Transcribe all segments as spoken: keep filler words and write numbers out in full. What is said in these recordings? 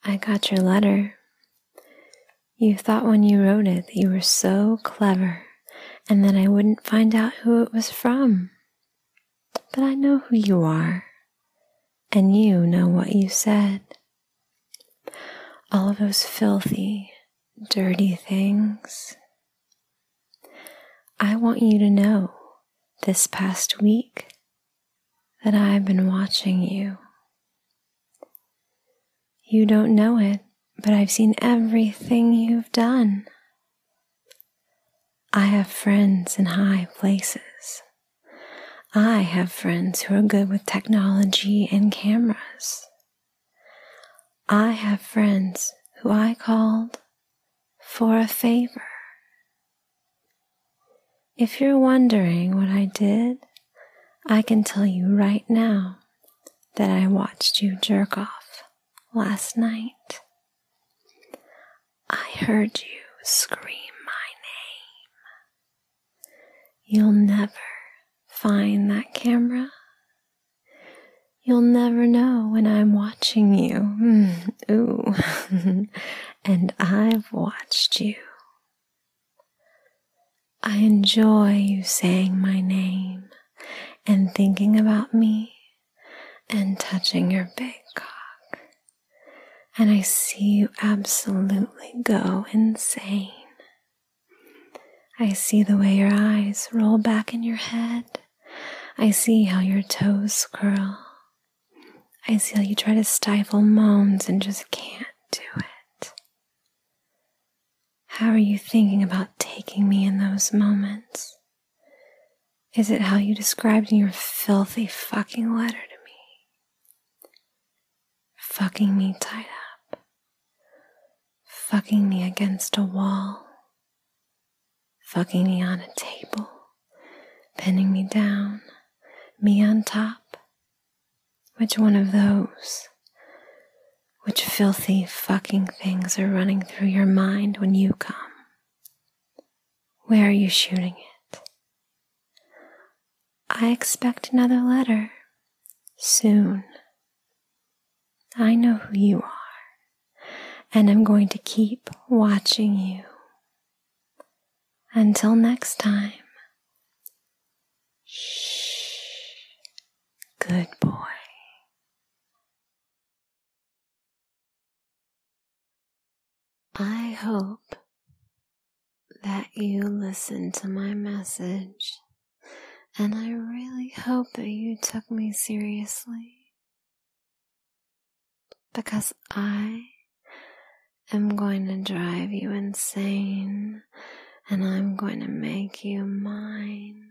I got your letter. You thought when you wrote it that you were so clever and that I wouldn't find out who it was from. But I know who you are, and you know what you said. All of those filthy, dirty things. I want you to know this past week that I've been watching you. You don't know it, but I've seen everything you've done. I have friends in high places. I have friends who are good with technology and cameras. I have friends who I called for a favor. If you're wondering what I did, I can tell you right now that I watched you jerk off last night. I heard you scream my name. You'll never find that camera. You'll never know when I'm watching you. Mm, ooh. And I've watched you. I enjoy you saying my name and thinking about me and touching your big cock. And I see you absolutely go insane. I see the way your eyes roll back in your head. I see how your toes curl. I see how you try to stifle moans and just can't do it. How are you thinking about taking me in those moments? Is it how you described in your filthy fucking letter to me? Fucking me tied up. Fucking me against a wall. Fucking me on a table. Pinning me down. Me on top. Which one of those? Which filthy fucking things are running through your mind when you come? Where are you shooting it? I expect another letter. Soon. I know who you are, and I'm going to keep watching you. Until next time. Shh. Good boy. I hope that you listened to my message, and I really hope that you took me seriously, because I am going to drive you insane, and I'm going to make you mine.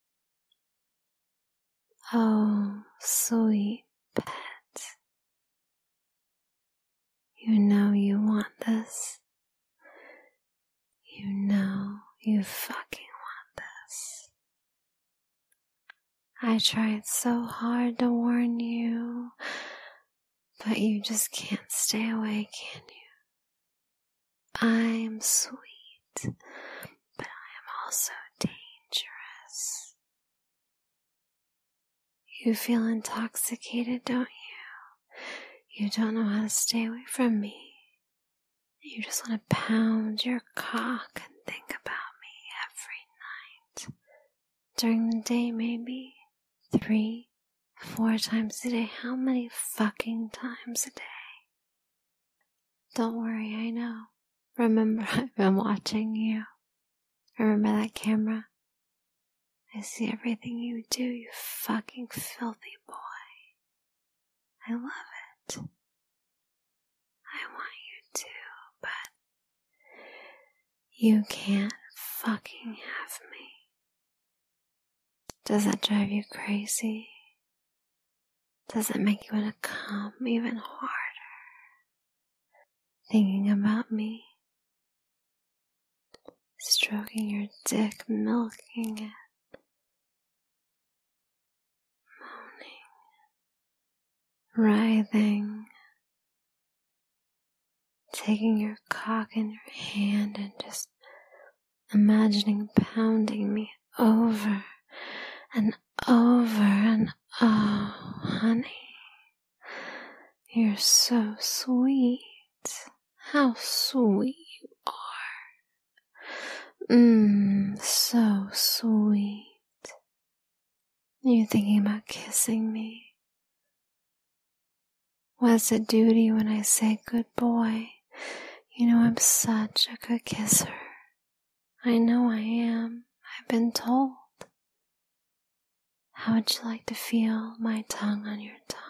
Oh, sweet pet. You know you want this. You know you fucking want this. I tried so hard to warn you, but you just can't stay away, can you? I am sweet, but I am also dangerous. You feel intoxicated, don't you? You don't know how to stay away from me. You just want to pound your cock and think about me every night. During the day, maybe. Three, four times a day. How many fucking times a day? Don't worry, I know. Remember, I've been watching you. Remember that camera? I see everything you do, you fucking filthy boy. I love it. I want you to, but you can't fucking have me. Does that drive you crazy? Does it make you want to come even harder? Thinking about me? Stroking your dick, milking it. Moaning. Writhing. Taking your cock in your hand and just imagining pounding me over and over and oh, honey, you're so sweet. How sweet you are. Mmm, so sweet. You're thinking about kissing me. What does it do to you when I say good boy? You know I'm such a good kisser. I know I am. I've been told. How would you like to feel my tongue on your tongue?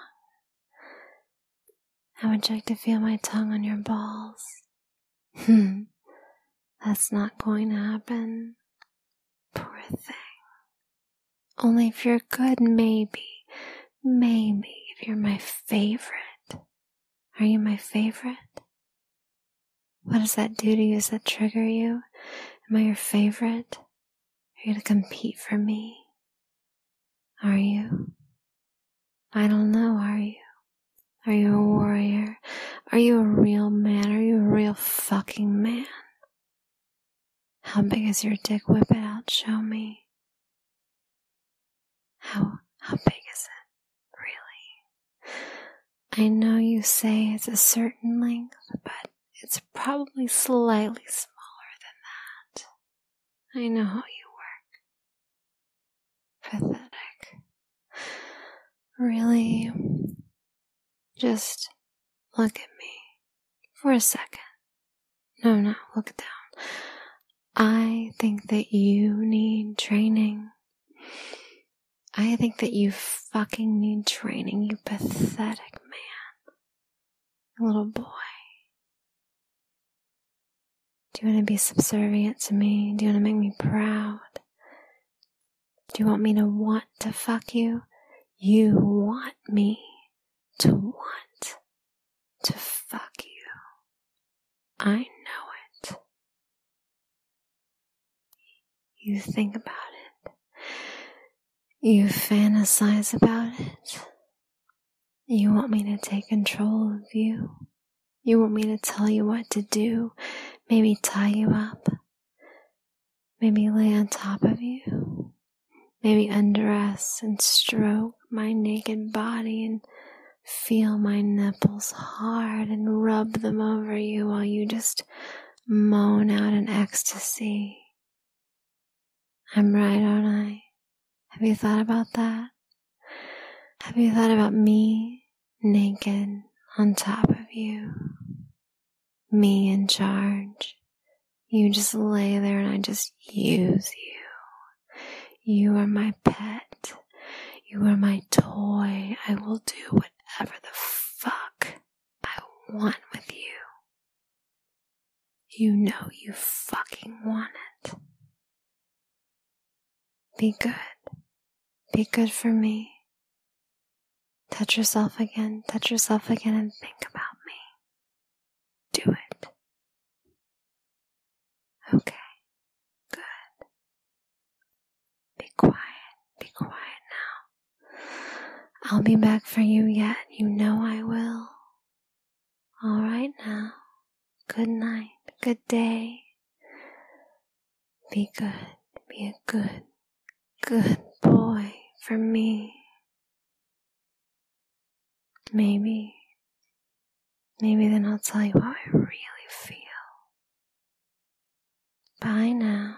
How would you like to feel my tongue on your balls? Hmm, that's not going to happen. Poor thing. Only if you're good, maybe, maybe if you're my favorite. Are you my favorite? What does that do to you? Does that trigger you? Am I your favorite? Are you going to compete for me? Are you? I don't know, are you? Are you a warrior? Are you a real man? Are you a real fucking man? How big is your dick? Whip it out, show me. How, how big is it? Really? I know you say it's a certain length, but it's probably slightly smaller than that. I know how you work. Pathetic. Really? Just look at me for a second. No, no, look down. I think that you need training. I think that you fucking need training, you pathetic man. Little boy. Do you want to be subservient to me? Do you want to make me proud? Do you want me to want to fuck you? You want me to want to fuck you. I know it. You think about it. You fantasize about it. You want me to take control of you. You want me to tell you what to do. Maybe tie you up. Maybe lay on top of you. Maybe undress and stroke my naked body and feel my nipples hard and rub them over you while you just moan out in ecstasy. I'm right, aren't I? Have you thought about that? Have you thought about me naked on top of you? Me in charge. You just lay there and I just use you. You are my pet. You are my toy. I will do whatever the fuck I want with you. You know you fucking want it. Be good. Be good for me. Touch yourself again. Touch yourself again and think about me. Do it. Okay. Good. Be quiet. Be quiet now. I'll be back for you yet. You know I will. All right now. Good night. Good day. Be good. Be a good, good boy for me. Maybe, maybe then I'll tell you how I really feel. Bye now.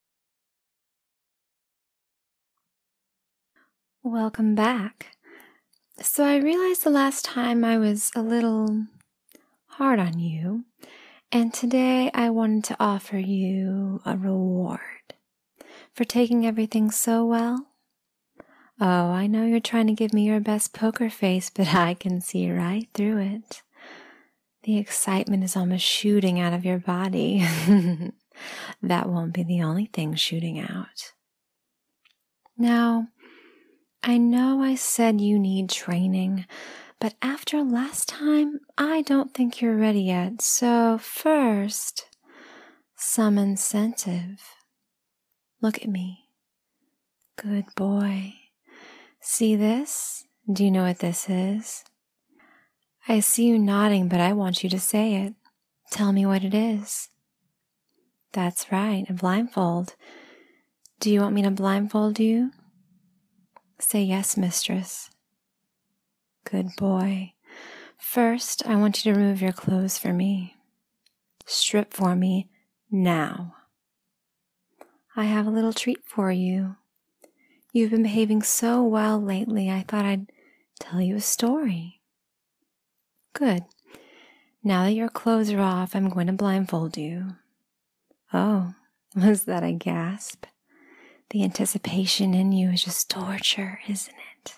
Welcome back. So I realized the last time I was a little hard on you, and today I wanted to offer you a reward for taking everything so well. Oh, I know you're trying to give me your best poker face, but I can see right through it. The excitement is almost shooting out of your body. That won't be the only thing shooting out. Now, I know I said you need training, but after last time, I don't think you're ready yet. So first, some incentive. Look at me. Good boy. See this? Do you know what this is? I see you nodding, but I want you to say it. Tell me what it is. That's right, a blindfold. Do you want me to blindfold you? Say yes, mistress. Good boy. First, I want you to remove your clothes for me. Strip for me now. I have a little treat for you. You've been behaving so well lately, I thought I'd tell you a story. Good. Now that your clothes are off, I'm going to blindfold you. Oh, was that a gasp? The anticipation in you is just torture, isn't it?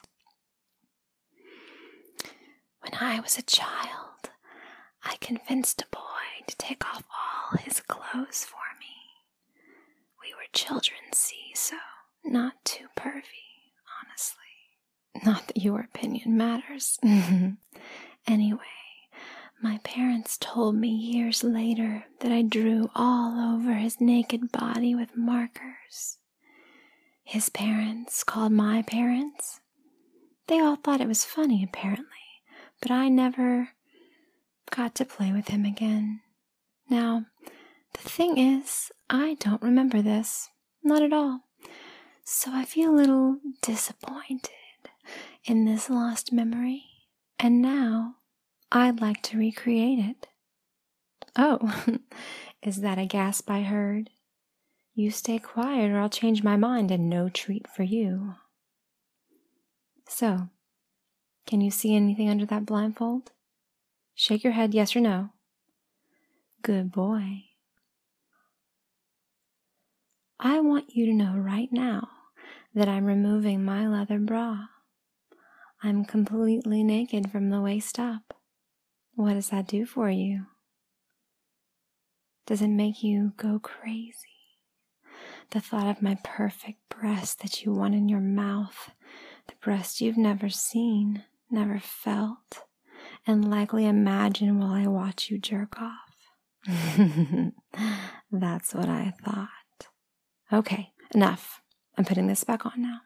When I was a child, I convinced a boy to take off all his clothes for me. We were children, see, so not too pervy, honestly. Not that your opinion matters. Anyway, my parents told me years later that I drew all over his naked body with markers. His parents called my parents. They all thought it was funny, apparently, but I never got to play with him again. Now, the thing is, I don't remember this. Not at all. So I feel a little disappointed in this lost memory, and now I'd like to recreate it. Oh, is that a gasp I heard? You stay quiet or I'll change my mind and no treat for you. So, can you see anything under that blindfold? Shake your head yes or no. Good boy. I want you to know right now that I'm removing my leather bra. I'm completely naked from the waist up. What does that do for you? Does it make you go crazy? The thought of my perfect breast that you want in your mouth, the breast you've never seen, never felt, and likely imagine while I watch you jerk off. That's what I thought. Okay, enough. I'm putting this back on now.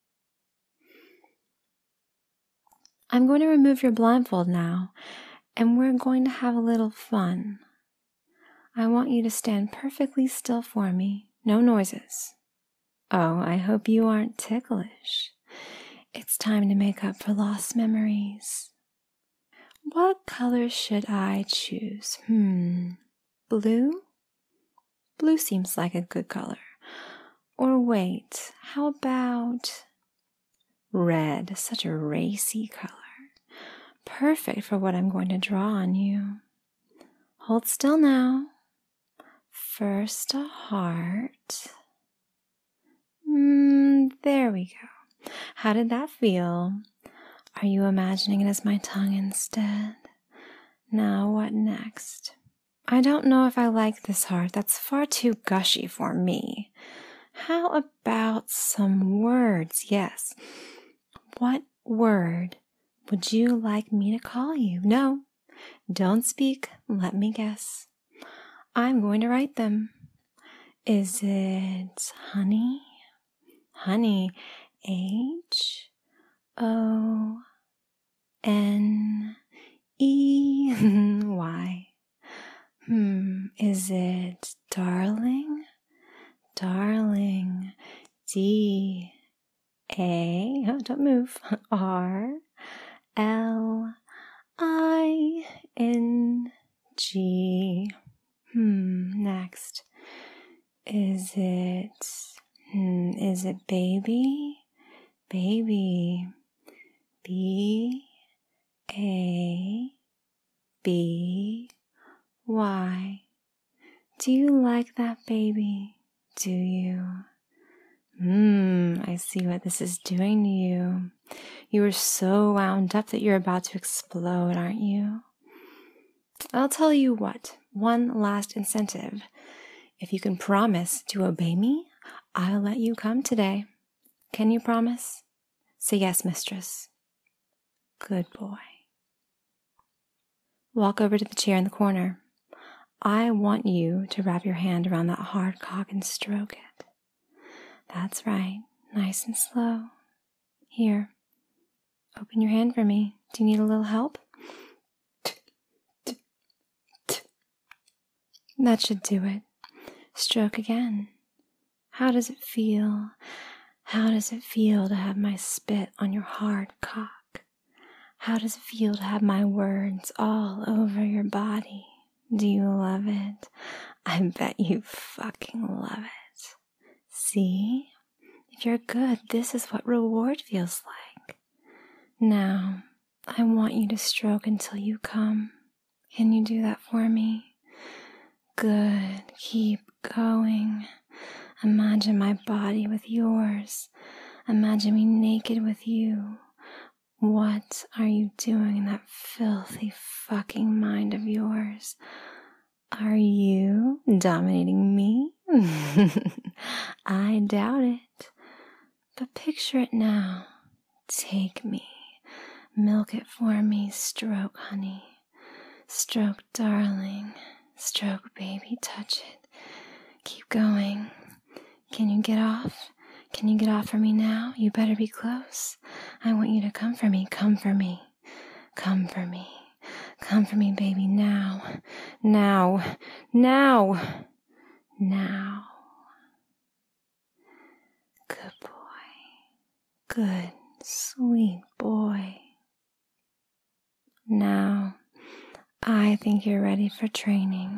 I'm going to remove your blindfold now, and we're going to have a little fun. I want you to stand perfectly still for me. No noises. Oh, I hope you aren't ticklish. It's time to make up for lost memories. What color should I choose? Hmm, blue? Blue seems like a good color. Or wait, how about red? Such a racy color. Perfect for what I'm going to draw on you. Hold still now. First a heart. Mm, there we go. How did that feel? Are you imagining it as my tongue instead? Now what next? I don't know if I like this heart. That's far too gushy for me. How about some words? Yes. What word would you like me to call you? No, don't speak. Let me guess. I'm going to write them. Is it honey? Honey. H O N E Y. Hmm, is it darling? Darling. D A, oh, don't move. R L I N G. Hmm, next. Is it, hmm, is it baby? Baby. B A B Y. Do you like that, baby? Do you? Mmm, I see what this is doing to you. You are so wound up that you're about to explode, aren't you? I'll tell you what, one last incentive. If you can promise to obey me, I'll let you come today. Can you promise? Say yes, mistress. Good boy. Walk over to the chair in the corner. I want you to wrap your hand around that hard cock and stroke it. That's right, nice and slow. Here, open your hand for me. Do you need a little help? That should do it. Stroke again. How does it feel? How does it feel to have my spit on your hard cock? How does it feel to have my words all over your body? Do you love it? I bet you fucking love it. See? If you're good, this is what reward feels like. Now, I want you to stroke until you come. Can you do that for me? Good. Keep going. Imagine my body with yours. Imagine me naked with you. What are you doing in that filthy fucking mind of yours? Are you dominating me? I doubt it. But picture it now. Take me. Milk it for me. Stroke, honey. Stroke, darling. Stroke, baby. Touch it. Keep going. Can you get off? Can you get off for me now? You better be close. I want you to come for me. Come for me. Come for me. Come for me, baby. Now. Now. Now. Now. Good boy. Good, sweet boy. Now, I think you're ready for training.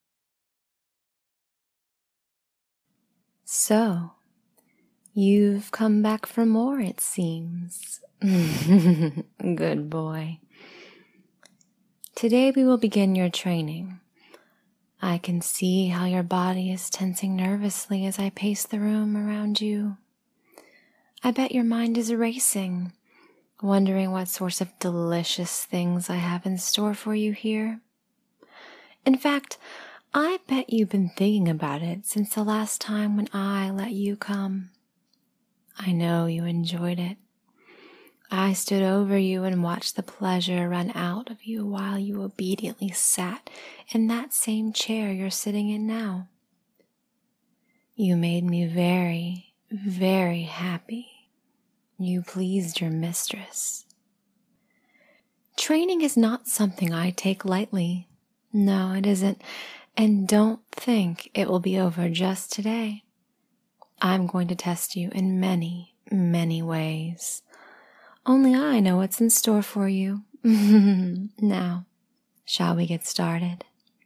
So, you've come back for more, it seems. Good boy. Today we will begin your training. I can see how your body is tensing nervously as I pace the room around you. I bet your mind is racing, wondering what sorts of delicious things I have in store for you here. In fact, I bet you've been thinking about it since the last time when I let you come. I know you enjoyed it. I stood over you and watched the pleasure run out of you while you obediently sat in that same chair you're sitting in now. You made me very, very happy. You pleased your mistress. Training is not something I take lightly. No, it isn't. And don't think it will be over just today. I'm going to test you in many, many ways. Only I know what's in store for you. Now, shall we get started?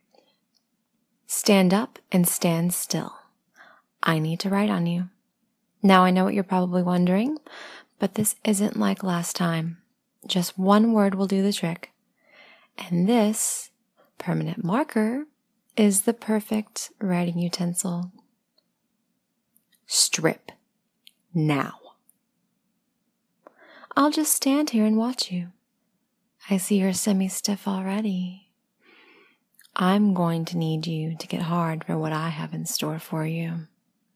Stand up and stand still. I need to write on you. Now I know what you're probably wondering, but this isn't like last time. Just one word will do the trick. And this permanent marker is the perfect writing utensil. Strip. Now. I'll just stand here and watch you. I see you're semi-stiff already. I'm going to need you to get hard for what I have in store for you.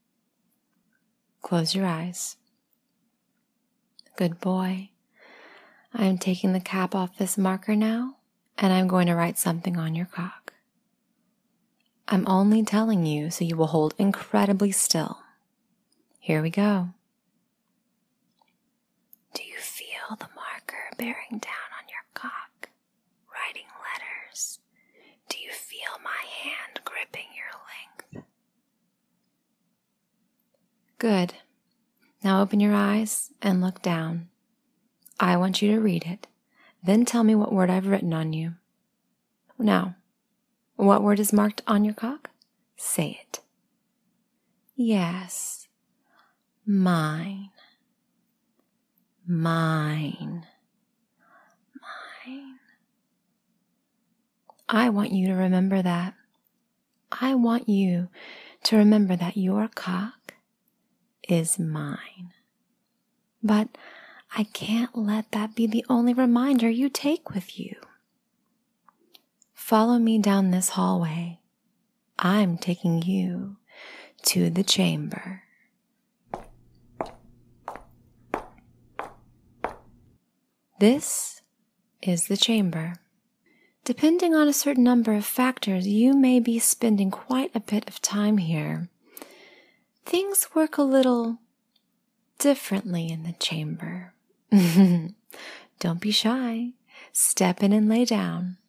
Close your eyes. Good boy. I'm taking the cap off this marker now, and I'm going to write something on your cock. I'm only telling you so you will hold incredibly still. Here we go. Do you feel the marker bearing down on your cock, writing letters? Do you feel my hand gripping your length? Good. Now open your eyes and look down. I want you to read it. Then tell me what word I've written on you. Now, what word is marked on your cock? Say it. Yes. Mine. Mine. Mine. I want you to remember that. I want you to remember that your cock is mine. But I can't let that be the only reminder you take with you. Follow me down this hallway. I'm taking you to the chamber. This is the chamber. Depending on a certain number of factors, you may be spending quite a bit of time here. Things work a little differently in the chamber. Don't be shy. Step in and lay down.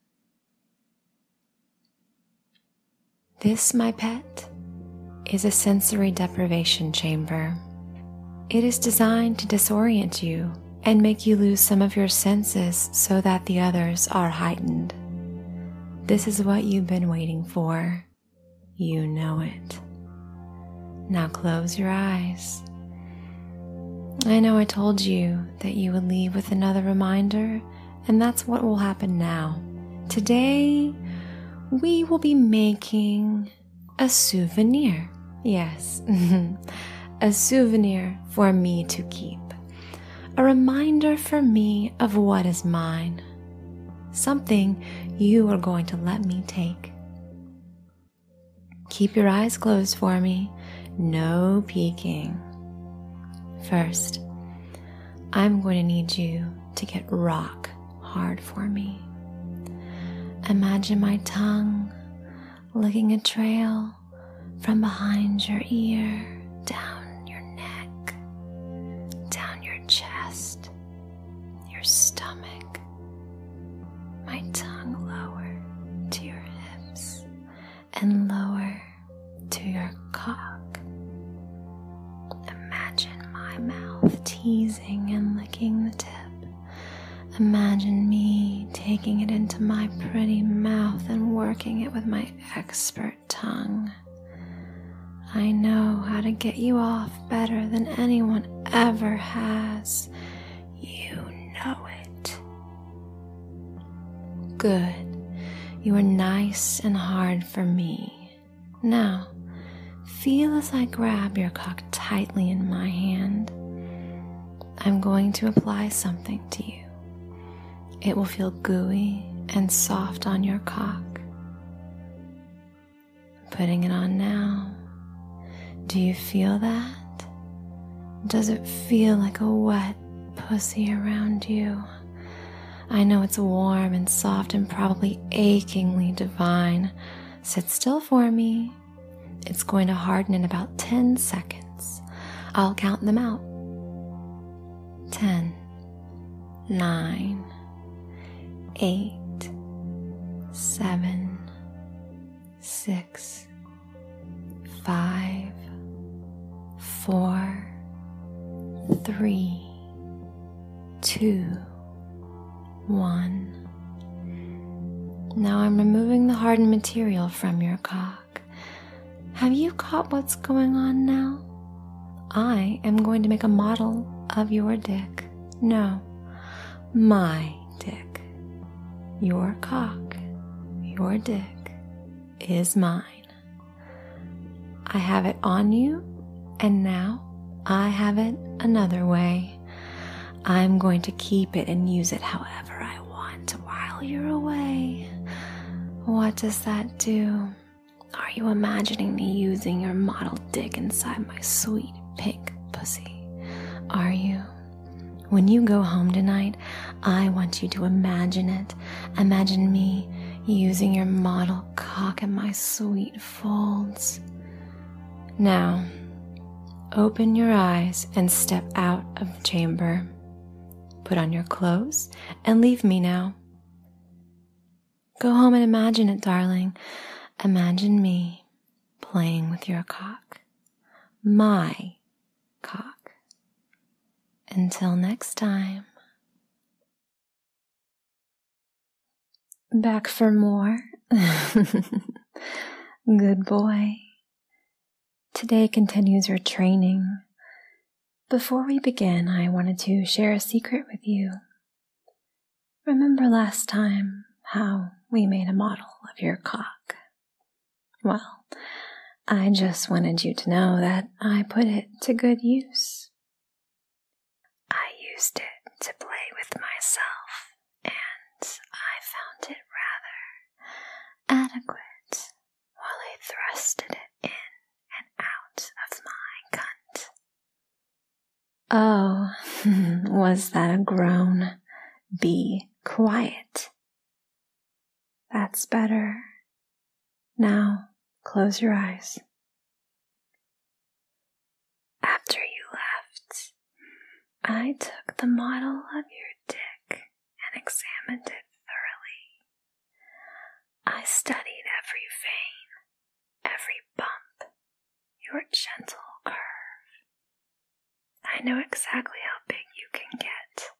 This, my pet, is a sensory deprivation chamber. It is designed to disorient you and make you lose some of your senses so that the others are heightened. This is what you've been waiting for. You know it. Now close your eyes. I know I told you that you would leave with another reminder, and that's what will happen now. Today, we will be making a souvenir. Yes, a souvenir for me to keep. A reminder for me of what is mine. Something you are going to let me take. Keep your eyes closed for me. No peeking. First, I'm going to need you to get rock hard for me. Imagine my tongue licking a trail from behind your ear, down your neck, down your chest, your stomach, my tongue lower to your hips and lower to your cock. Imagine my mouth teasing and licking the tip. Imagine me taking it into my pretty mouth and working it with my expert tongue. I know how to get you off better than anyone ever has. You know it. Good. You are nice and hard for me. Now, feel as I grab your cock tightly in my hand. I'm going to apply something to you. It will feel gooey and soft on your cock. Putting it on now. Do you feel that? Does it feel like a wet pussy around you? I know it's warm and soft and probably achingly divine. Sit still for me. It's going to harden in about ten seconds. I'll count them out. Ten, nine, eight, seven, six, five, four, three, two, one. Now I'm removing the hardened material from your cock. Have you caught what's going on now? I am going to make a model of your dick. No, my dick. Your cock, your dick, is mine. I have it on you, and now I have it another way. I'm going to keep it and use it however I want while you're away. What does that do? Are you imagining me using your model dick inside my sweet pink pussy? Are you? When you go home tonight, I want you to imagine it. Imagine me using your model cock in my sweet folds. Now, open your eyes and step out of the chamber. Put on your clothes and leave me now. Go home and imagine it, darling. Imagine me playing with your cock. My cock. Until next time. Back for more? Good boy. Today continues your training. Before we begin, I wanted to share a secret with you. Remember last time how we made a model of your cock? Well, I just wanted you to know that I put it to good use. I used it to play with myself, and I found it rather adequate while I thrusted it in and out of my cunt. Oh, was that a groan? Be quiet. That's better. Now, close your eyes. After you left, I took the model of your dick and examined it thoroughly. I studied every vein, every bump, your gentle curve. I know exactly how big you can get.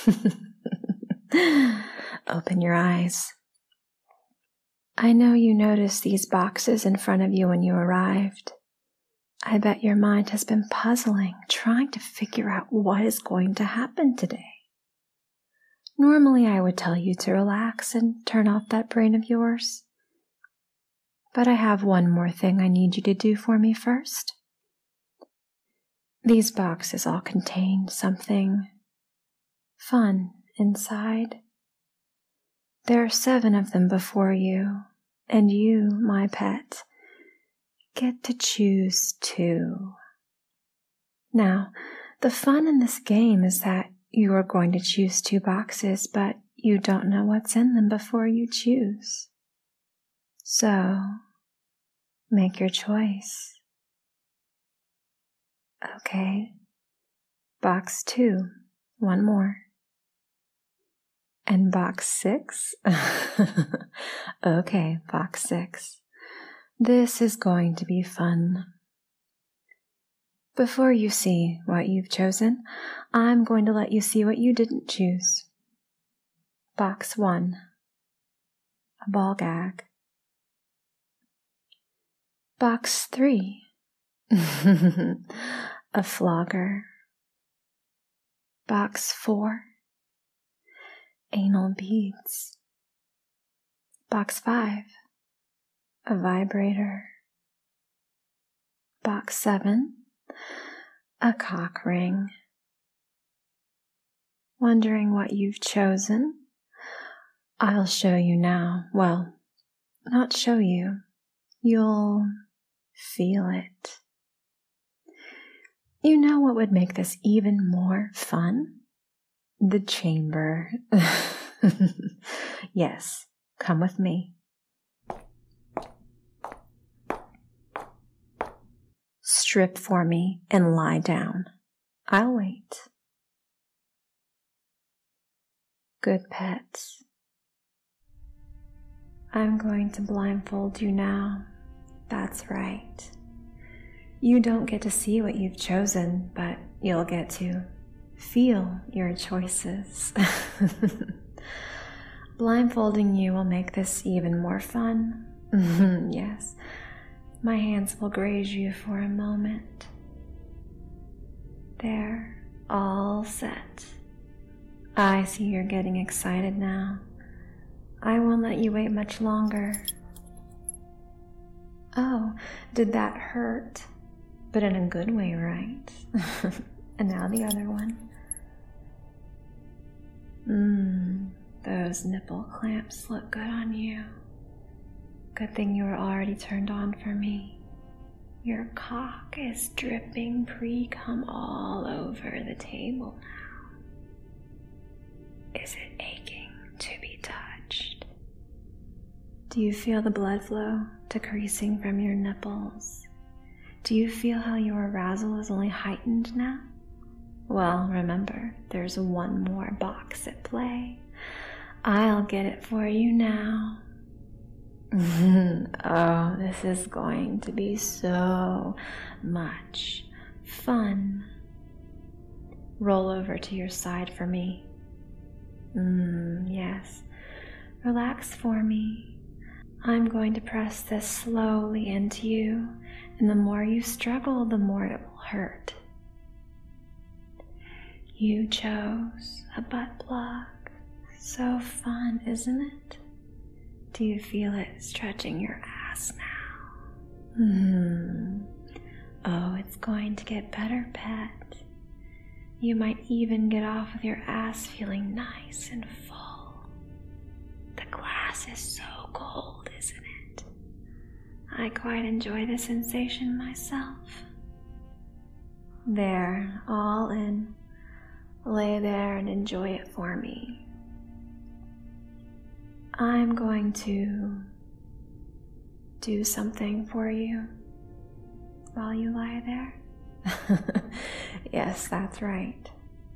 Open your eyes. I know you noticed these boxes in front of you when you arrived. I bet your mind has been puzzling, trying to figure out what is going to happen today. Normally, I would tell you to relax and turn off that brain of yours. But I have one more thing I need you to do for me first. These boxes all contain something fun inside. There are seven of them before you, and you, my pet, get to choose two. Now, the fun in this game is that you are going to choose two boxes, but you don't know what's in them before you choose. So, make your choice. Okay, box two, one more. And box six? Okay, box six. This is going to be fun. Before you see what you've chosen, I'm going to let you see what you didn't choose. Box one, a ball gag. Box three, a flogger. Box four, anal beads. Box five, a vibrator. Box seven, a cock ring. Wondering what you've chosen? I'll show you now. Well, not show you. You'll feel it. You know what would make this even more fun? The chamber. Yes, come with me. Strip for me and lie down. I'll wait. Good pets. I'm going to blindfold you now. That's right. You don't get to see what you've chosen, but you'll get to feel your choices. Blindfolding you will make this even more fun. Yes, my hands will graze you for a moment. There, all set. I see you're getting excited now. I won't let you wait much longer. Oh, did that hurt? But in a good way, right? And now the other one. Mmm, those nipple clamps look good on you. Good thing you were already turned on for me. Your cock is dripping pre-cum all over the table now. Is it aching to be touched? Do you feel the blood flow decreasing from your nipples? Do you feel how your arousal is only heightened now? Well, remember, there's one more box at play. I'll get it for you now. Oh, this is going to be so much fun. Roll over to your side for me. Mmm, yes. Relax for me. I'm going to press this slowly into you, and the more you struggle, the more it will hurt. You chose a butt plug. So fun, isn't it? Do you feel it stretching your ass now? Hmm. Oh, it's going to get better, pet. You might even get off with your ass feeling nice and full. The glass is so cold, isn't it? I quite enjoy the sensation myself. There, all in. Lay there and enjoy it for me. I'm going to do something for you while you lie there. Yes, that's right.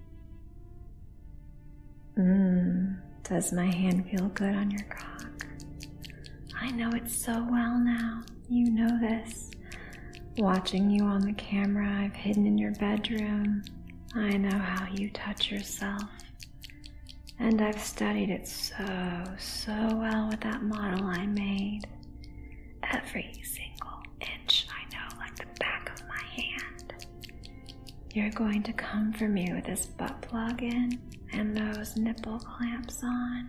Mmm, does my hand feel good on your cock? I know it so well now. You know this. Watching you on the camera I've hidden in your bedroom, I know how you touch yourself. And I've studied it so, so well with that model I made. Every single inch I know like the back of my hand. You're going to come for me with this butt plug in and those nipple clamps on.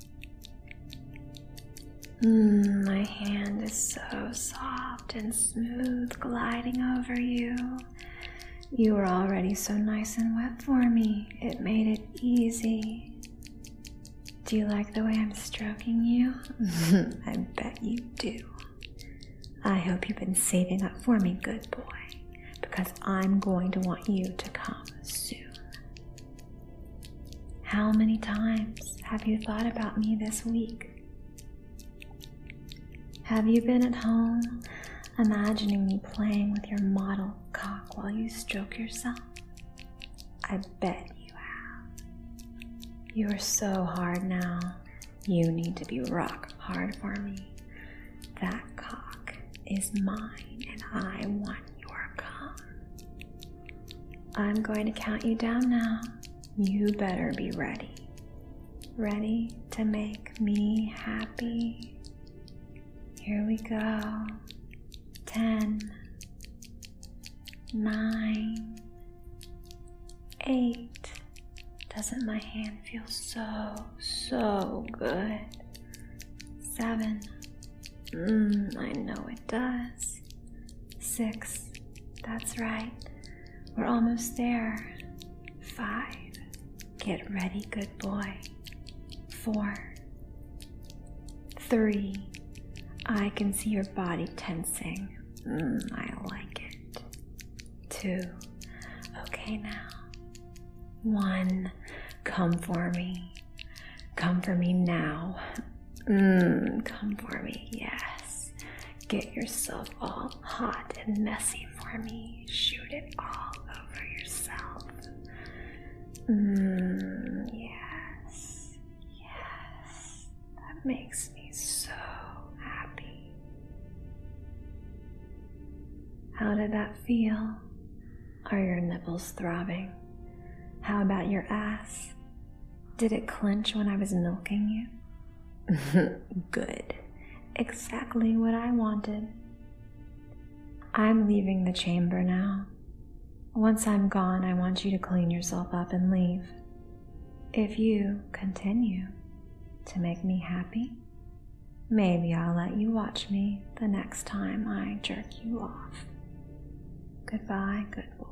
Mmm, my hand is so soft and smooth gliding over you. You were already so nice and wet for me. It made it easy. Do you like the way I'm stroking you? I bet you do. I hope you've been saving up for me, good boy, because I'm going to want you to come soon. How many times have you thought about me this week? Have you been at home imagining me playing with your model cock while you stroke yourself? I bet you have. You are so hard now. You need to be rock hard for me. That cock is mine and I want your cum. I'm going to count you down now. You better be ready. Ready to make me happy? Here we go. Ten, nine, eight. Doesn't my hand feel so, so good? Seven. Mmm, I know it does. Six. That's right. We're almost there. Five. Get ready, good boy. Four. Three. I can see your body tensing. Mmm, I like it. Two. Okay now. One. Come for me. Come for me now. Mmm, come for me, yes. Get yourself all hot and messy for me. Shoot it all over yourself. Mmm, yes. Yes. That makes me so happy. How did that feel? Are your nipples throbbing? How about your ass? Did it clench when I was milking you? Good. Exactly what I wanted. I'm leaving the chamber now. Once I'm gone, I want you to clean yourself up and leave. If you continue to make me happy, maybe I'll let you watch me the next time I jerk you off. Goodbye, good boy.